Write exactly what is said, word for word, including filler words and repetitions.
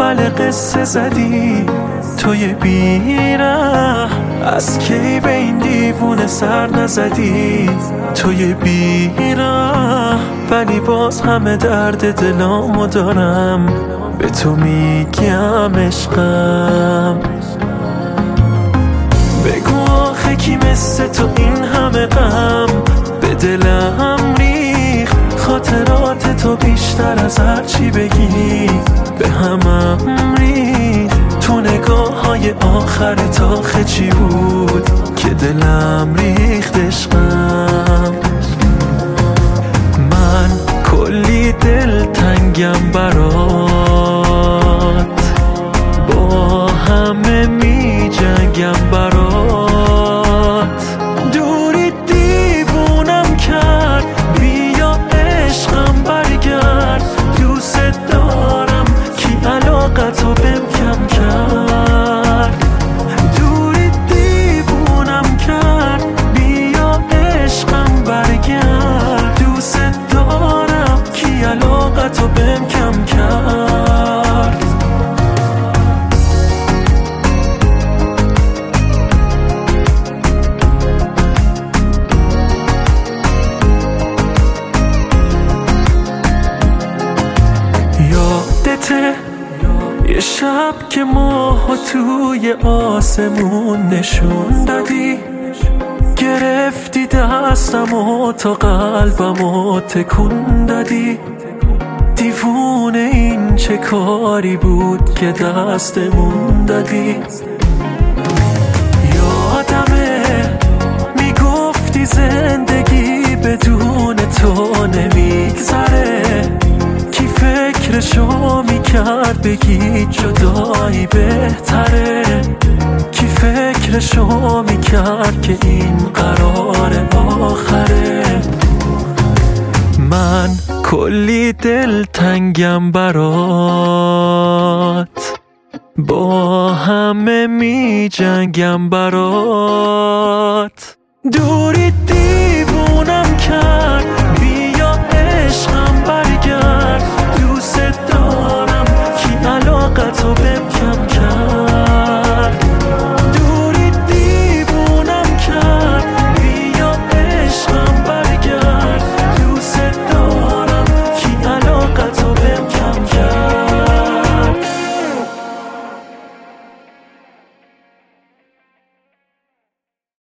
اول قصه زدی توی بیره، از کی به این دیوونه سر نزدی توی بیره، ولی باز همه درد دلامو دارم به تو میگم عشقم. بگو آخه کی مثل تو این همه غم به دلم ریخت، خاطرات تو بیشتر از هر چی بگی به همم ریخت. تو نگاه های آخر تا چی بود که دلم ریخت عشقم. من کلی دل تنگم برات، با همه می جنگم برات، دوری دیوونم کرد، بیا عشقم برگرد، دوست دارم کی علاقتو بهم کم کرد، دوری دیوونم کرد، بیا عشقم برگرد، دوست دارم کی علاقتو بهم کم کرد. یادته یه شب که ماها توی آسمون نشون دادی، گرفتی دستم و تا قلبم و تکون دادی، دیوونه این چه کاری بود که دستمون دادی. یادمه میگفتی زندگی بدون تو نمیگذره، کی فکرشو میکرد بگی جدایی بهتره، کی فکرشو میکرد که این قرار آخره. من کلی دل تنگم برات، با همه می جنگم برات،